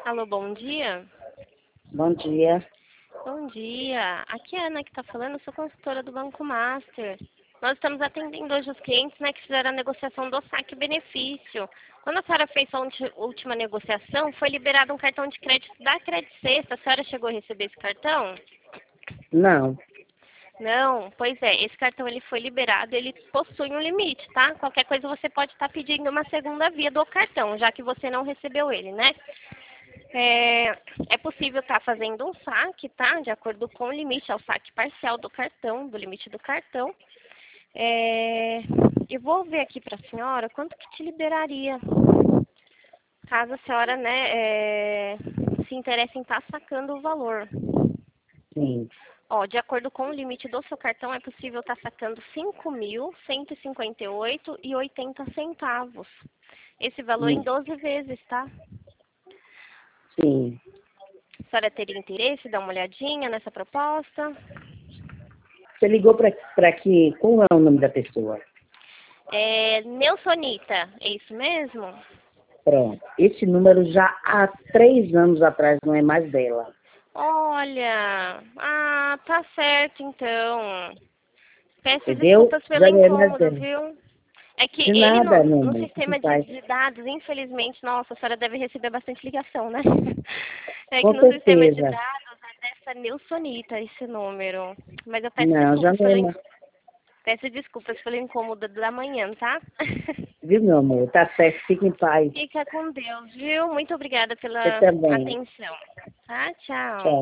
Alô, bom dia. Bom dia. Bom dia. Aqui é a Ana que está falando, eu sou consultora do Banco Master. Nós estamos atendendo hoje os clientes, né, que fizeram a negociação do saque benefício. Quando a senhora fez a última negociação, foi liberado um cartão de crédito da Credit Sexta. A senhora chegou a receber esse cartão? Não, Não, pois é, esse cartão ele foi liberado, ele possui um limite, tá? Qualquer coisa você pode estar pedindo uma segunda via do cartão, já que você não recebeu ele, né? É possível estar fazendo um saque, tá? De acordo com o limite, é o saque parcial do cartão, do limite do cartão. Eu vou ver aqui para a senhora quanto que te liberaria, caso a senhora, né, se interesse em estar sacando o valor. sim. Ó, de acordo com o limite do seu cartão, é possível estar sacando R$ 5.158,80. Esse valor em Hum, 12 vezes, tá? sim. A senhora teria interesse em dar uma olhadinha nessa proposta? Você ligou para aqui, qual é o nome da pessoa? Neusonita, é isso mesmo? Pronto. Esse número já há 3 anos atrás não é mais dela. Olha, tá certo então. Peço Entendeu? desculpas pelo Já não é mais incômodo, dela. viu? É que De ele nada, no número. sistema Faz. de dados, infelizmente, nossa, a senhora deve receber bastante ligação, né? É que Com no sistema de certeza. dados é dessa Nilsonita esse número. Mas eu peço Não, já desculpas não é mais. peço desculpas pelo incômodo da manhã, tá? Viu, meu amor? Tá certo. Fique em paz. Fica com Deus, viu? Muito obrigada Você pela também. atenção. Tá? Tchau. Tchau.